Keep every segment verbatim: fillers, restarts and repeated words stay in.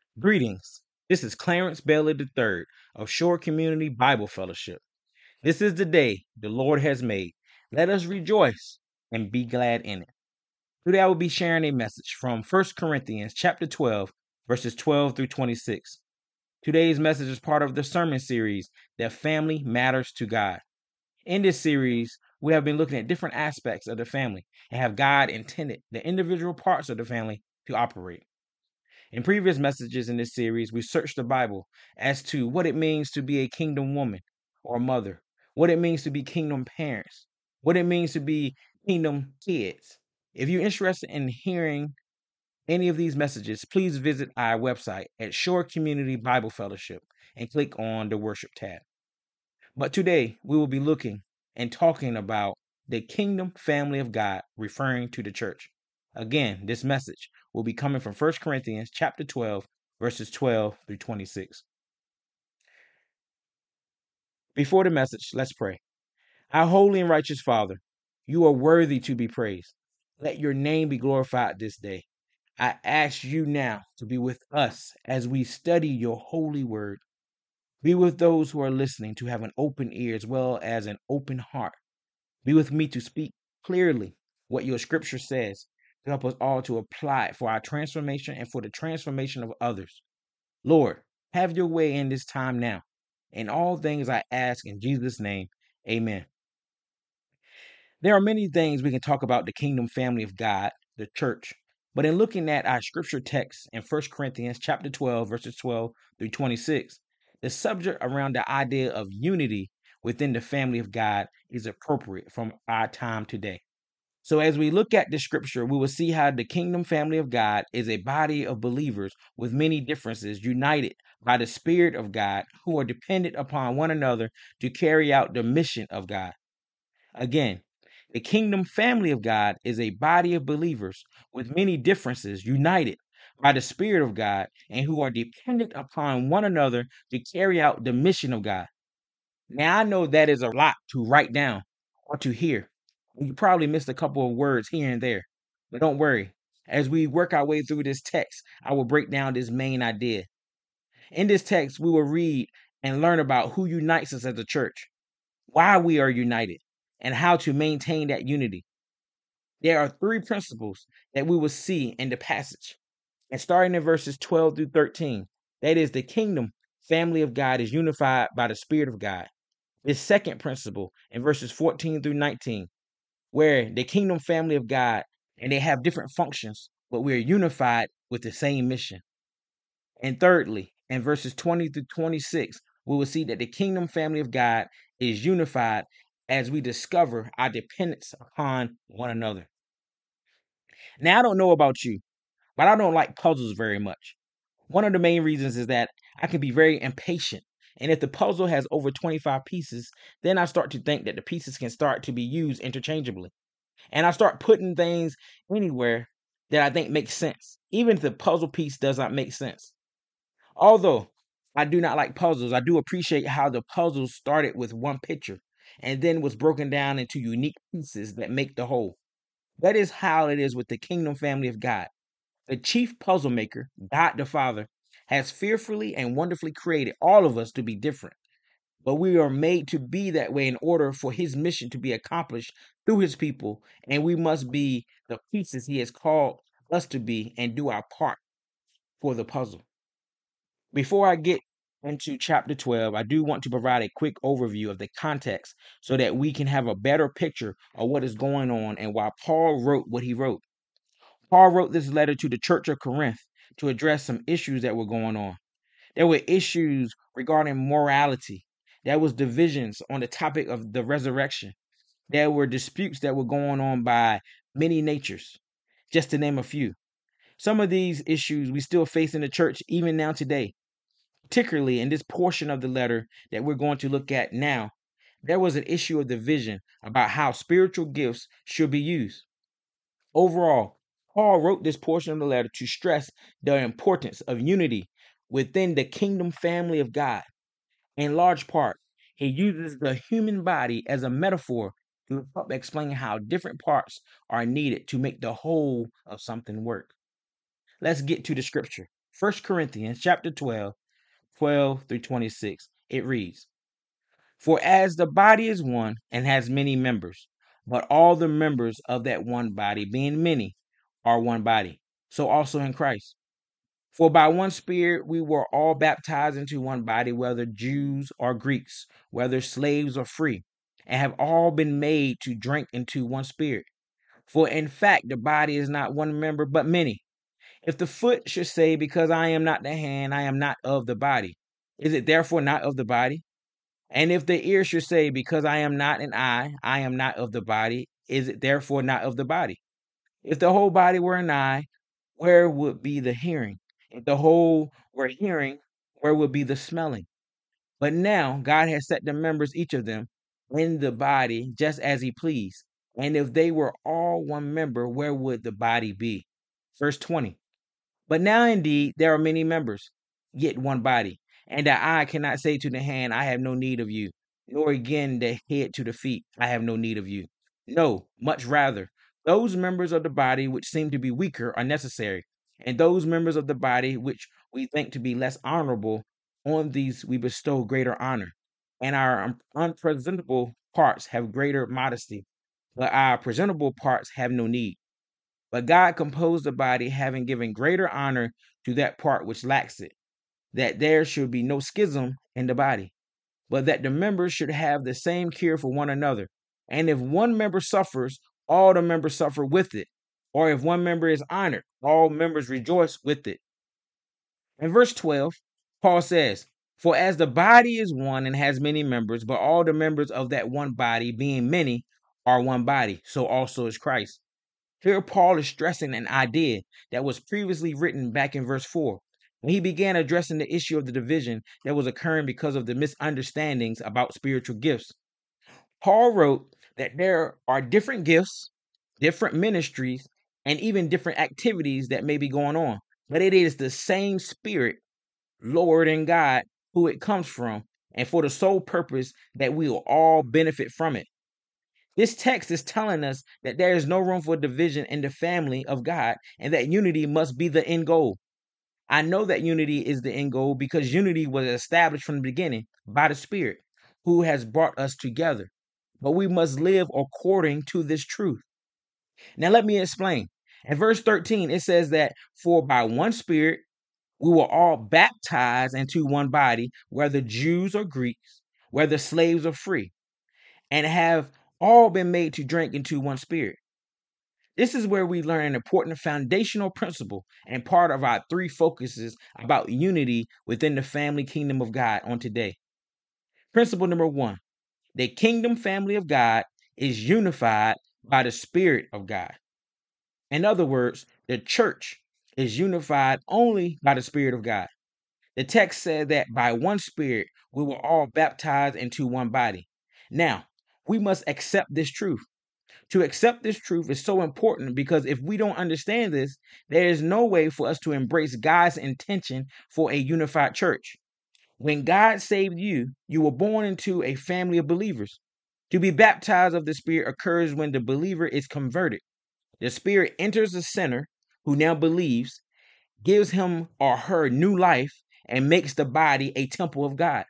Greetings. This is Clarence Bailey the third of Shore Community Bible Fellowship. This is the day the Lord has made. Let us rejoice and be glad in it. Today I will be sharing a message from First Corinthians chapter twelve, verses twelve through twenty-six. Today's message is part of the sermon series that family matters to God. In this series, we have been looking at different aspects of the family and have God intended the individual parts of the family to operate. In previous messages in this series, we searched the Bible as to what it means to be a kingdom woman or mother, what it means to be kingdom parents, what it means to be kingdom kids. If you're interested in hearing any of these messages, please visit our website at Shore Community Bible Fellowship and click on the worship tab. But today we will be looking and talking about the kingdom family of God, referring to the church. Again, this message will be coming from First Corinthians chapter twelve, verses twelve through twenty-six. Before the message, let's pray. Our holy and righteous Father, you are worthy to be praised. Let your name be glorified this day. I ask you now to be with us as we study your holy word. Be with those who are listening to have an open ear as well as an open heart. Be with me to speak clearly what your scripture says, to help us all to apply it for our transformation and for the transformation of others. Lord, have your way in this time now. In all things I ask in Jesus' name, amen. There are many things we can talk about the kingdom family of God, the church. But in looking at our scripture text in First Corinthians chapter twelve, verses twelve through twenty-six, the subject around the idea of unity within the family of God is appropriate from our time today. So as we look at the scripture, we will see how the kingdom family of God is a body of believers with many differences united by the Spirit of God who are dependent upon one another to carry out the mission of God. Again, the kingdom family of God is a body of believers with many differences united by the Spirit of God and who are dependent upon one another to carry out the mission of God. Now, I know that is a lot to write down or to hear. You probably missed a couple of words here and there, but don't worry. As we work our way through this text, I will break down this main idea. In this text, we will read and learn about who unites us as a church, why we are united, and how to maintain that unity. There are three principles that we will see in the passage. And starting in verses twelve through thirteen, that is, the kingdom family of God is unified by the Spirit of God. This second principle in verses fourteen through nineteen, where the kingdom family of God and they have different functions, but we are unified with the same mission. And thirdly, in verses twenty through twenty-six, we will see that the kingdom family of God is unified as we discover our dependence upon one another. Now, I don't know about you, but I don't like puzzles very much. One of the main reasons is that I can be very impatient. And if the puzzle has over twenty-five pieces, then I start to think that the pieces can start to be used interchangeably. And I start putting things anywhere that I think makes sense, even if the puzzle piece does not make sense. Although I do not like puzzles, I do appreciate how the puzzle started with one picture and then was broken down into unique pieces that make the whole. That is how it is with the kingdom family of God. The chief puzzle maker, God the Father, has fearfully and wonderfully created all of us to be different. But we are made to be that way in order for his mission to be accomplished through his people. And we must be the pieces he has called us to be and do our part for the puzzle. Before I get into chapter twelve, I do want to provide a quick overview of the context so that we can have a better picture of what is going on and why Paul wrote what he wrote. Paul wrote this letter to the church of Corinth to address some issues that were going on. There were issues regarding morality. There was divisions on the topic of the resurrection. There were disputes that were going on by many natures, just to name a few. Some of these issues we still face in the church even now today, particularly in this portion of the letter that we're going to look at now. There was an issue of division about how spiritual gifts should be used. Overall, Paul wrote this portion of the letter to stress the importance of unity within the kingdom family of God. In large part, he uses the human body as a metaphor to help explain how different parts are needed to make the whole of something work. Let's get to the scripture. First Corinthians chapter twelve, twelve through twenty-six. It reads, "For as the body is one and has many members, but all the members of that one body, being many, are one body, so also in Christ. For by one Spirit we were all baptized into one body, whether Jews or Greeks, whether slaves or free, and have all been made to drink into one Spirit. For in fact the body is not one member, but many. If the foot should say, because I am not the hand, I am not of the body, is it therefore not of the body? And if the ear should say, because I am not an eye, I am not of the body, is it therefore not of the body? If the whole body were an eye, where would be the hearing? If the whole were hearing, where would be the smelling? But now God has set the members, each of them, in the body just as he pleased. And if they were all one member, where would the body be?" Verse twenty. "But now indeed there are many members, yet one body. And the eye cannot say to the hand, I have no need of you, nor again the head to the feet, I have no need of you. No, much rather, those members of the body which seem to be weaker are necessary, and those members of the body which we think to be less honorable, on these we bestow greater honor. And our un- unpresentable parts have greater modesty, but our presentable parts have no need. But God composed the body, having given greater honor to that part which lacks it, that there should be no schism in the body, but that the members should have the same care for one another. And if one member suffers, all the members suffer with it. Or if one member is honored, all members rejoice with it." In verse twelve, Paul says, "For as the body is one and has many members, but all the members of that one body, being many, are one body, so also is Christ." Here, Paul is stressing an idea that was previously written back in verse four, when he began addressing the issue of the division that was occurring because of the misunderstandings about spiritual gifts. Paul wrote that there are different gifts, different ministries, and even different activities that may be going on, but it is the same Spirit, Lord and God, who it comes from, and for the sole purpose that we will all benefit from it. This text is telling us that there is no room for division in the family of God and that unity must be the end goal. I know that unity is the end goal because unity was established from the beginning by the Spirit who has brought us together. But we must live according to this truth. Now, let me explain. In verse thirteen, it says that for by one Spirit we were all baptized into one body, whether Jews or Greeks, whether slaves or free, and have all been made to drink into one Spirit. This is where we learn an important foundational principle and part of our three focuses about unity within the family kingdom of God on today. Principle number one, the kingdom family of God is unified by the Spirit of God. In other words, the church is unified only by the Spirit of God. The text said that by one Spirit we were all baptized into one body. Now, we must accept this truth. To accept this truth is so important because if we don't understand this, there is no way for us to embrace God's intention for a unified church. When God saved you, you were born into a family of believers. To be baptized of the Spirit occurs when the believer is converted. The Spirit enters the sinner who now believes, gives him or her new life, and makes the body a temple of God.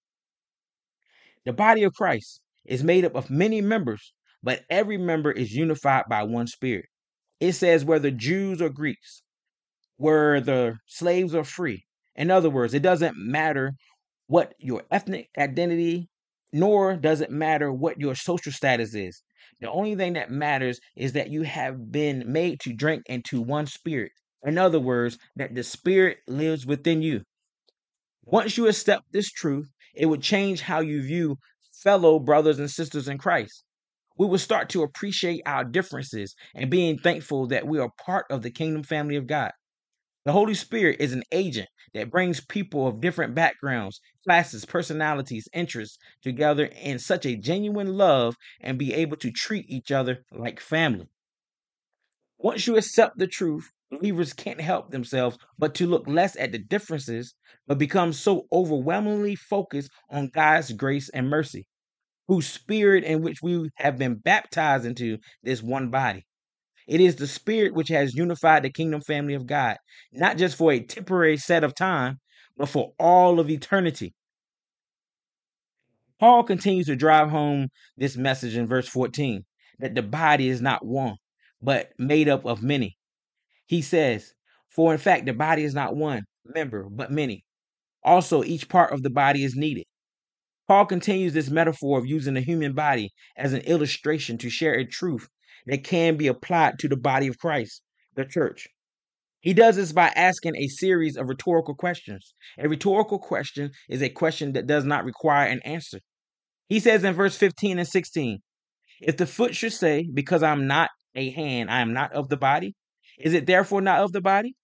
The body of Christ is made up of many members, but every member is unified by one Spirit. It says whether Jews or Greeks, whether slaves or free. In other words, it doesn't matter what your ethnic identity, nor does it matter what your social status is. The only thing that matters is that you have been made to drink into one Spirit. In other words, that the Spirit lives within you. Once you accept this truth, it would change how you view fellow brothers and sisters in Christ. We will start to appreciate our differences and being thankful that we are part of the kingdom family of God. The Holy Spirit is an agent that brings people of different backgrounds, classes, personalities, interests together in such a genuine love and be able to treat each other like family. Once you accept the truth, believers can't help themselves but to look less at the differences, but become so overwhelmingly focused on God's grace and mercy, whose spirit in which we have been baptized into this one body. It is the Spirit which has unified the kingdom family of God, not just for a temporary set of time, but for all of eternity. Paul continues to drive home this message in verse fourteen, that the body is not one, but made up of many. He says, "For in fact, the body is not one member, but many. Also, each part of the body is needed." Paul continues this metaphor of using the human body as an illustration to share a truth that can be applied to the body of Christ, the church. He does this by asking a series of rhetorical questions. A rhetorical question is a question that does not require an answer. He says in verse fifteen and sixteen, "If the foot should say, because I'm not a hand, I am not of the body, is it therefore not of the body?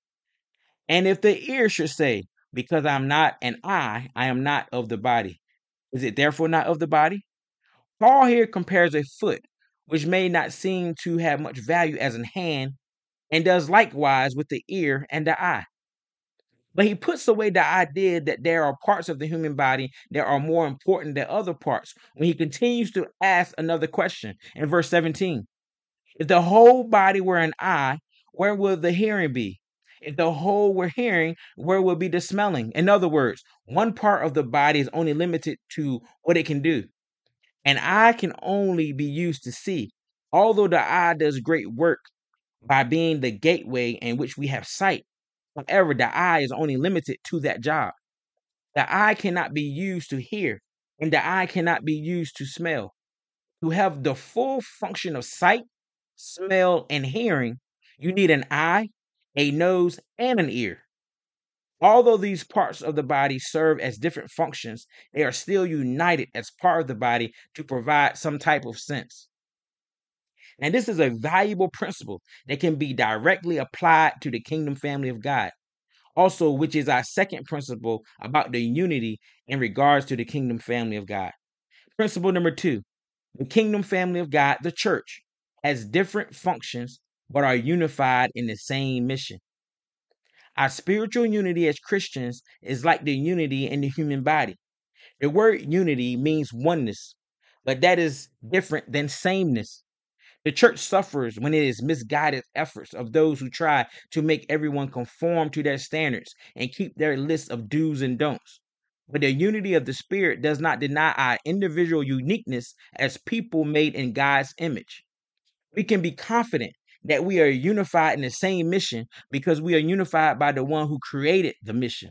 And if the ear should say, because I'm not an eye, I am not of the body, is it therefore not of the body?" Paul here compares a foot, which may not seem to have much value as a hand, and does likewise with the ear and the eye. But he puts away the idea that there are parts of the human body that are more important than other parts when he continues to ask another question in verse seventeen. If the whole body were an eye, where would the hearing be? If the whole were hearing, where would be the smelling? In other words, one part of the body is only limited to what it can do. An eye can only be used to see. Although the eye does great work by being the gateway in which we have sight, however, the eye is only limited to that job. The eye cannot be used to hear, and the eye cannot be used to smell. To have the full function of sight, smell, and hearing, you need an eye, a nose, and an ear. Although these parts of the body serve as different functions, they are still united as part of the body to provide some type of sense. And this is a valuable principle that can be directly applied to the kingdom family of God. Also, which is our second principle about the unity in regards to the kingdom family of God. Principle number two, the kingdom family of God, the church, has different functions but are unified in the same mission. Our spiritual unity as Christians is like the unity in the human body. The word unity means oneness, but that is different than sameness. The church suffers when it is misguided efforts of those who try to make everyone conform to their standards and keep their list of do's and don'ts. But the unity of the Spirit does not deny our individual uniqueness as people made in God's image. We can be confident that we are unified in the same mission because we are unified by the one who created the mission.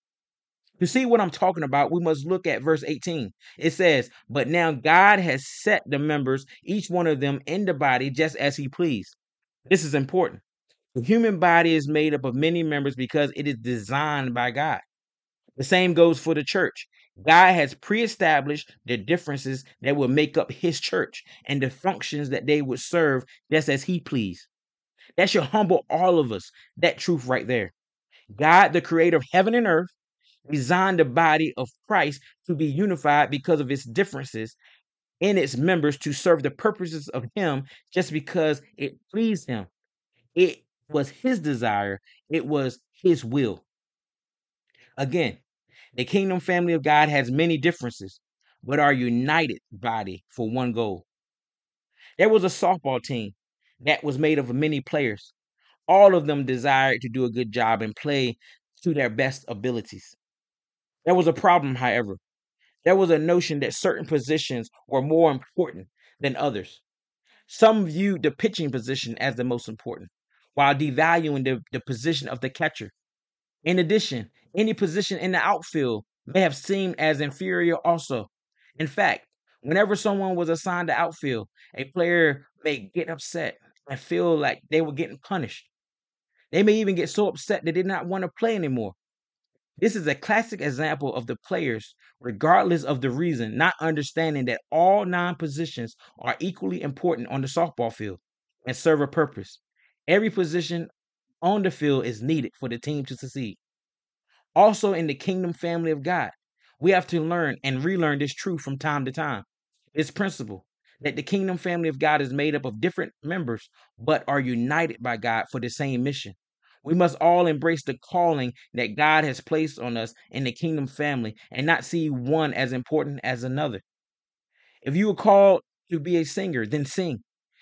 To see what I'm talking about, we must look at verse eighteen. It says, "But now God has set the members, each one of them, in the body just as he pleased." This is important. The human body is made up of many members because it is designed by God. The same goes for the church. God has pre-established the differences that will make up his church and the functions that they would serve just as he pleased. That should humble all of us, that truth right there. God, the creator of heaven and earth, designed the body of Christ to be unified because of its differences in its members to serve the purposes of him just because it pleased him. It was his desire. It was his will. Again, the kingdom family of God has many differences, but are united body for one goal. There was a softball team that was made up of many players. All of them desired to do a good job and play to their best abilities. There was a problem, however. There was a notion that certain positions were more important than others. Some viewed the pitching position as the most important, while devaluing the, the position of the catcher. In addition, any position in the outfield may have seemed as inferior also. In fact, whenever someone was assigned the outfield, a player may get upset and feel like they were getting punished. They may even get so upset they did not want to play anymore. This is a classic example of the players, regardless of the reason, not understanding that all nine positions are equally important on the softball field and serve a purpose. Every position on the field is needed for the team to succeed. Also, in the kingdom family of God, we have to learn and relearn this truth from time to time. This principle that the kingdom family of God is made up of different members, but are united by God for the same mission. We must all embrace the calling that God has placed on us in the kingdom family and not see one as important as another. If you are called to be a singer, then sing.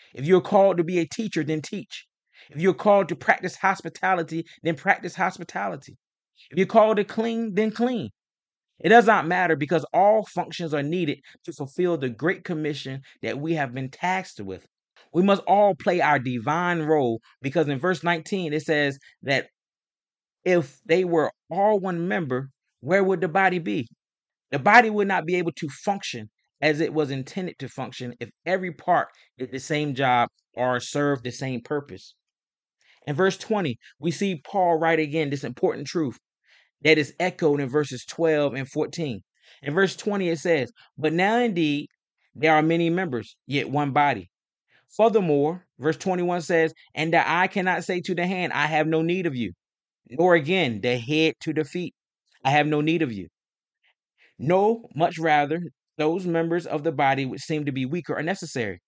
If you're called to be a teacher, then teach. If you're called to practice hospitality, then practice hospitality. If you're called to clean, then clean. It does not matter because all functions are needed to fulfill the great commission that we have been tasked with. We must all play our divine role because in verse nineteen it says that if they were all one member, where would the body be? The body would not be able to function as it was intended to function if every part did the same job or served the same purpose. In verse twenty, we see Paul write again this important truth that is echoed in verses twelve and fourteen. In verse twenty, it says, "But now indeed there are many members, yet one body. Furthermore," verse twenty-one says, "And the eye cannot say to the hand, I have no need of you, nor again the head to the feet, I have no need of you. No, much rather, those members of the body which seem to be weaker are necessary.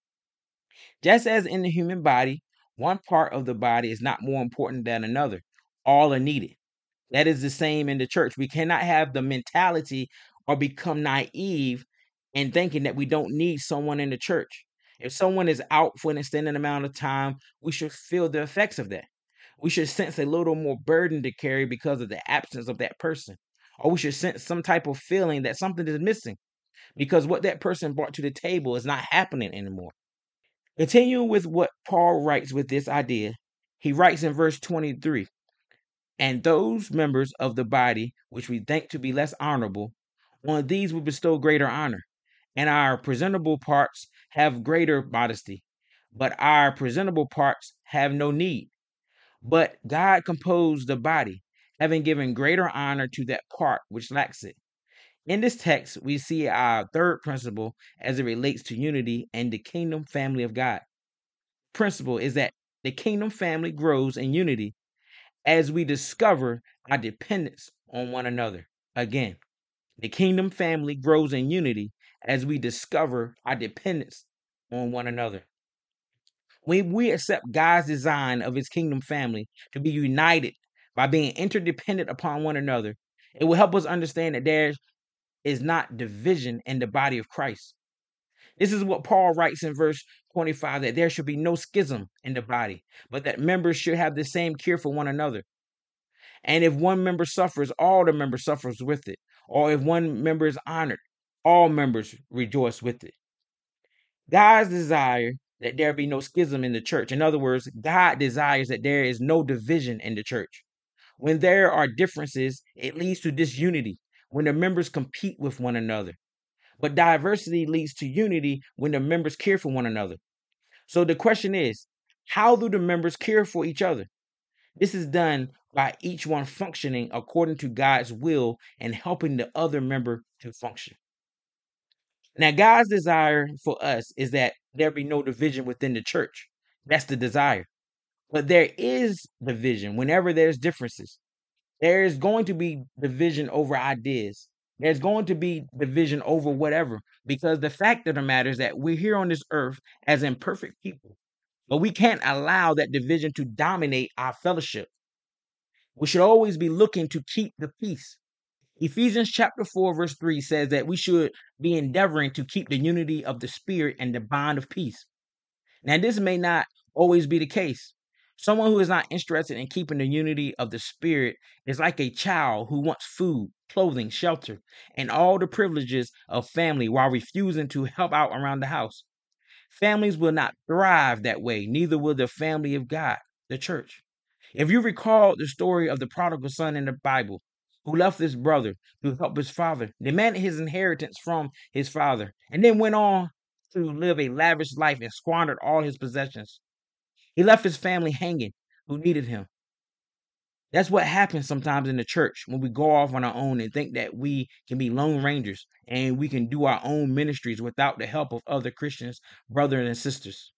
Just as in the human body, one part of the body is not more important than another. All are needed. That is the same in the church. We cannot have the mentality or become naive in thinking that we don't need someone in the church. If someone is out for an extended amount of time, we should feel the effects of that. We should sense a little more burden to carry because of the absence of that person. Or we should sense some type of feeling that something is missing because what that person brought to the table is not happening anymore. Continuing with what Paul writes with this idea, he writes in verse twenty-three, "And those members of the body which we think to be less honorable, on these we bestow greater honor, and our presentable parts have greater modesty, but our presentable parts have no need. But God composed the body, having given greater honor to that part which lacks it." In this text, we see our third principle as it relates to unity and the kingdom family of God. Principle is that the kingdom family grows in unity as we discover our dependence on one another. Again, the kingdom family grows in unity as we discover our dependence on one another. When we accept God's design of his kingdom family to be united by being interdependent upon one another, it will help us understand that there is not division in the body of Christ. This is what Paul writes in verse twenty-five, that there should be no schism in the body, but that members should have the same care for one another. And if one member suffers, all the members suffers with it. Or if one member is honored, all members rejoice with it. God's desire that there be no schism in the church. In other words, God desires that there is no division in the church. When there are differences, it leads to disunity when the members compete with one another. But diversity leads to unity when the members care for one another. So the question is, how do the members care for each other? This is done by each one functioning according to God's will and helping the other member to function. Now, God's desire for us is that there be no division within the church. That's the desire. But there is division whenever there's differences. There is going to be division over ideas. There's going to be division over whatever, because the fact of the matter is that we're here on this earth as imperfect people, but we can't allow that division to dominate our fellowship. We should always be looking to keep the peace. Ephesians chapter four, verse three says that we should be endeavoring to keep the unity of the spirit and the bond of peace. Now, this may not always be the case. Someone who is not interested in keeping the unity of the spirit is like a child who wants food, clothing, shelter, and all the privileges of family while refusing to help out around the house. Families will not thrive that way, neither will the family of God, the church. If you recall the story of the prodigal son in the Bible, who left his brother to help his father, demanded his inheritance from his father, and then went on to live a lavish life and squandered all his possessions. He left his family hanging who needed him. That's what happens sometimes in the church when we go off on our own and think that we can be lone rangers and we can do our own ministries without the help of other Christians, brothers and sisters.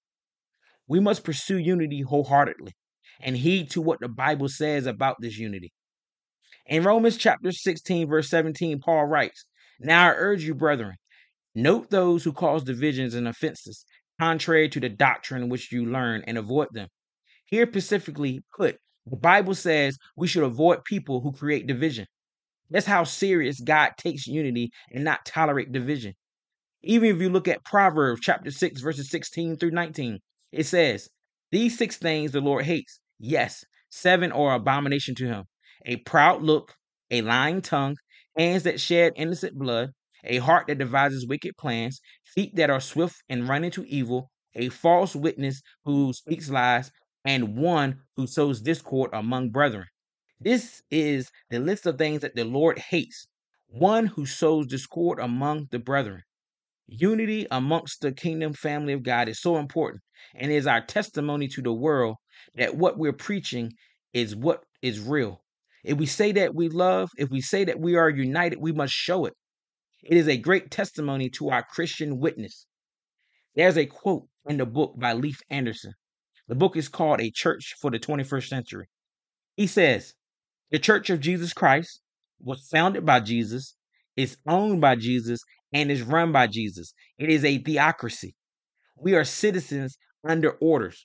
We must pursue unity wholeheartedly and heed to what the Bible says about this unity. In Romans chapter sixteen, verse seventeen, Paul writes, "Now I urge you, brethren, note those who cause divisions and offenses, contrary to the doctrine which you learn, and avoid them." Here specifically put, the Bible says we should avoid people who create division. That's how serious God takes unity and not tolerate division. Even if you look at Proverbs chapter six, verses sixteen through nineteen, it says, "These six things the Lord hates. Yes, seven are abomination to him: a proud look, a lying tongue, hands that shed innocent blood, a heart that devises wicked plans, feet that are swift and run into evil, a false witness who speaks lies, and one who sows discord among brethren." This is the list of things that the Lord hates. One who sows discord among the brethren. Unity amongst the kingdom family of God is so important and is our testimony to the world that what we're preaching is what is real. If we say that we love, if we say that we are united, we must show it. It is a great testimony to our Christian witness. There's a quote in the book by Leif Anderson. The book is called A Church for the twenty-first Century. He says, "The Church of Jesus Christ was founded by Jesus, is owned by Jesus, and is run by Jesus. It is a theocracy. We are citizens under orders.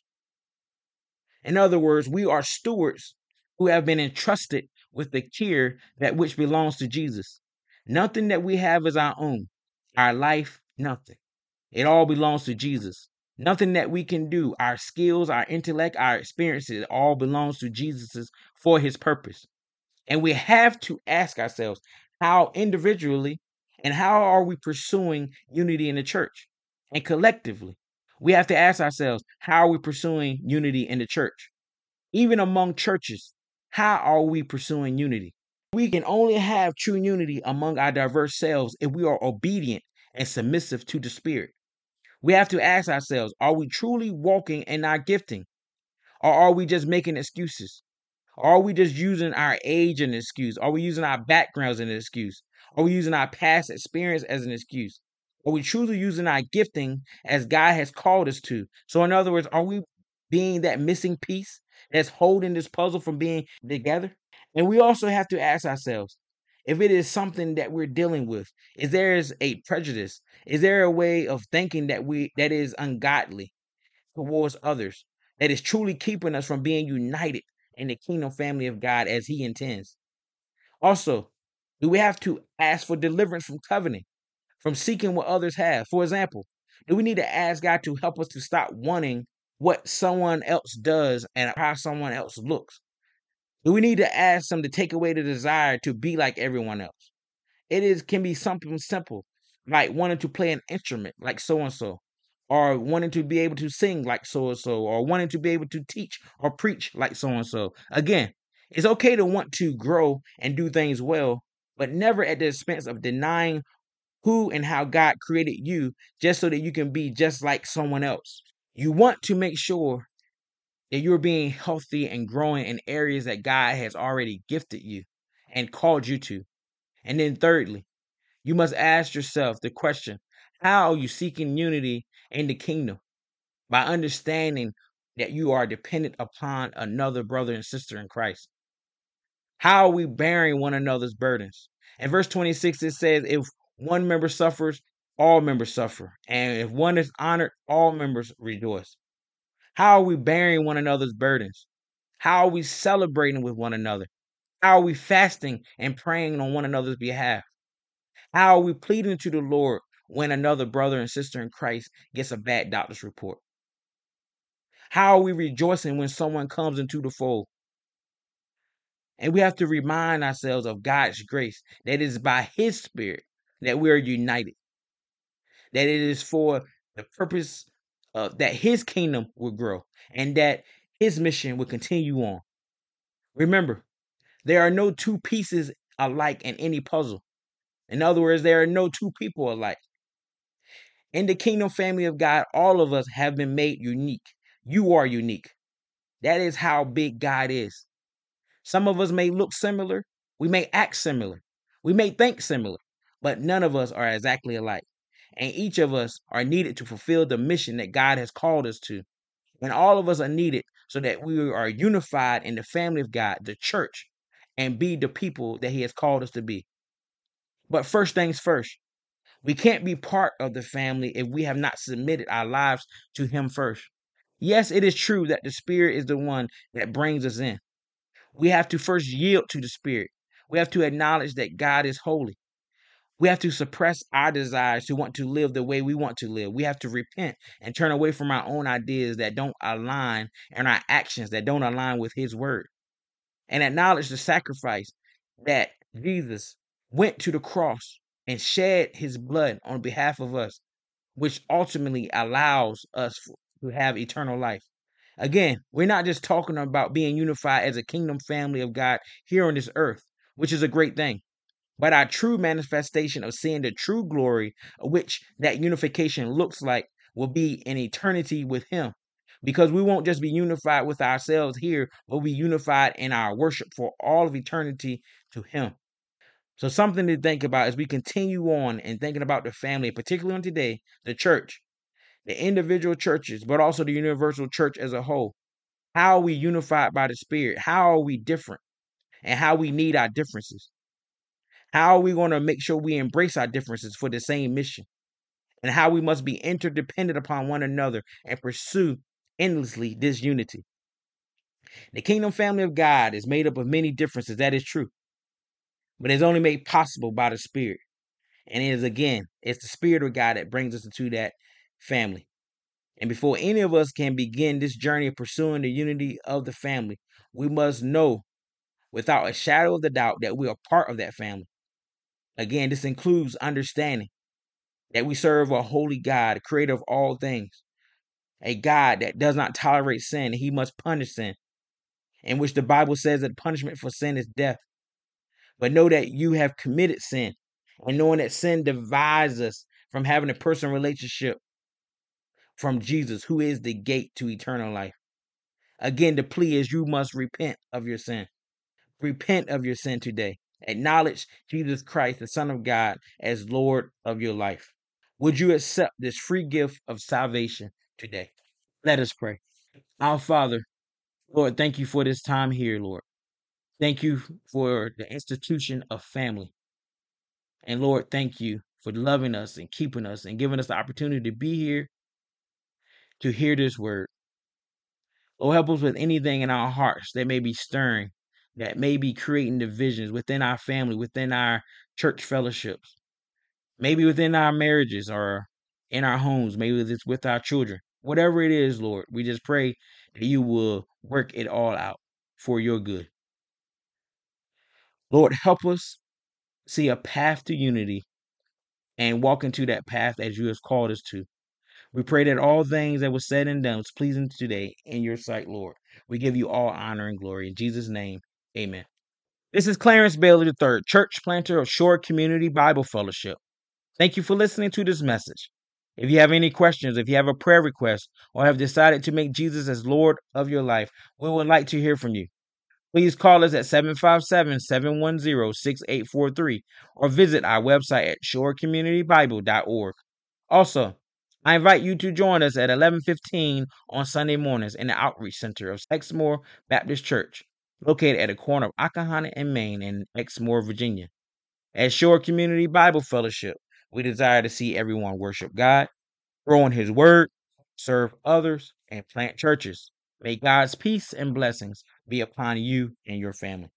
In other words, we are stewards who have been entrusted with the care that which belongs to Jesus. Nothing that we have is our own. Our life, nothing. It all belongs to Jesus. Nothing that we can do, our skills, our intellect, our experiences, it all belongs to Jesus for his purpose. And we have to ask ourselves, how individually and how are we pursuing unity in the church? And collectively, we have to ask ourselves, how are we pursuing unity in the church? Even among churches, how are we pursuing unity? We can only have true unity among our diverse selves if we are obedient and submissive to the Spirit. We have to ask ourselves, are we truly walking in our gifting? Or are we just making excuses? Are we just using our age as an excuse? Are we using our backgrounds as an excuse? Are we using our past experience as an excuse? Are we truly using our gifting as God has called us to? So, in other words, are we being that missing piece that's holding this puzzle from being together? And we also have to ask ourselves, if it is something that we're dealing with, is there is a prejudice? Is there a way of thinking that we that is ungodly towards others, that is truly keeping us from being united in the kingdom family of God as he intends? Also, do we have to ask for deliverance from coveting, from seeking what others have? For example, do we need to ask God to help us to stop wanting what someone else does and how someone else looks? Do we need to ask him to take away the desire to be like everyone else? It is can be something simple, like wanting to play an instrument like so and so, or wanting to be able to sing like so and so, or wanting to be able to teach or preach like so and so. Again, it's okay to want to grow and do things well, but never at the expense of denying who and how God created you just so that you can be just like someone else. You want to make sure that you're being healthy and growing in areas that God has already gifted you and called you to. And then thirdly, you must ask yourself the question, how are you seeking unity in the kingdom? By understanding that you are dependent upon another brother and sister in Christ. How are we bearing one another's burdens? In verse twenty-six, it says, if one member suffers, all members suffer. And if one is honored, all members rejoice. How are we bearing one another's burdens? How are we celebrating with one another? How are we fasting and praying on one another's behalf? How are we pleading to the Lord when another brother and sister in Christ gets a bad doctor's report? How are we rejoicing when someone comes into the fold? And we have to remind ourselves of God's grace, that it is by his Spirit that we are united, that it is for the purpose of that his kingdom will grow and that his mission will continue on. Remember, there are no two pieces alike in any puzzle. In other words, there are no two people alike. In the kingdom family of God, all of us have been made unique. You are unique. That is how big God is. Some of us may look similar. We may act similar. We may think similar, but none of us are exactly alike. And each of us are needed to fulfill the mission that God has called us to. And all of us are needed so that we are unified in the family of God, the church, and be the people that he has called us to be. But first things first, we can't be part of the family if we have not submitted our lives to him first. Yes, it is true that the Spirit is the one that brings us in. We have to first yield to the Spirit. We have to acknowledge that God is holy. We have to suppress our desires to want to live the way we want to live. We have to repent and turn away from our own ideas that don't align and our actions that don't align with His word, and acknowledge the sacrifice that Jesus went to the cross and shed His blood on behalf of us, which ultimately allows us to have eternal life. Again, we're not just talking about being unified as a kingdom family of God here on this earth, which is a great thing, but our true manifestation of seeing the true glory of which that unification looks like will be in eternity with Him. Because we won't just be unified with ourselves here, but we'll be unified in our worship for all of eternity to Him. So, something to think about as we continue on and thinking about the family, particularly on today, the church, the individual churches, but also the universal church as a whole. How are we unified by the Spirit? How are we different? And how we need our differences? How are we going to make sure we embrace our differences for the same mission? And how we must be interdependent upon one another and pursue endlessly this unity. The kingdom family of God is made up of many differences. That is true. But it's only made possible by the Spirit. And it is, again, it's the Spirit of God that brings us into that family. And before any of us can begin this journey of pursuing the unity of the family, we must know without a shadow of the doubt that we are part of that family. Again, this includes understanding that we serve a holy God, creator of all things, a God that does not tolerate sin, and He must punish sin, in which the Bible says that punishment for sin is death. But know that you have committed sin, and knowing that sin divides us from having a personal relationship from Jesus, who is the gate to eternal life. Again, the plea is you must repent of your sin. Repent of your sin today. Acknowledge Jesus Christ, the Son of God, as Lord of your life. Would you accept this free gift of salvation today? Let us pray. Our Father, Lord, thank you for this time here, Lord. Thank you for the institution of family. And Lord, thank you for loving us and keeping us and giving us the opportunity to be here to hear this word. Lord, help us with anything in our hearts that may be stirring, that may be creating divisions within our family, within our church fellowships, maybe within our marriages or in our homes, maybe it's with our children. Whatever it is, Lord, we just pray that you will work it all out for your good. Lord, help us see a path to unity and walk into that path as you have called us to. We pray that all things that were said and done was pleasing today in your sight, Lord. We give you all honor and glory. In Jesus' name, amen. This is Clarence Bailey the third, church planter of Shore Community Bible Fellowship. Thank you for listening to this message. If you have any questions, if you have a prayer request, or have decided to make Jesus as Lord of your life, we would like to hear from you. Please call us at seven five seven, seven one zero, six eight four three or visit our website at shore community bible dot org. Also, I invite you to join us at eleven fifteen on Sunday mornings in the Outreach Center of Exmoor Baptist Church, located at the corner of Accohonnet and Main in Exmoor, Virginia. At Shore Community Bible Fellowship, we desire to see everyone worship God, grow in His Word, serve others, and plant churches. May God's peace and blessings be upon you and your family.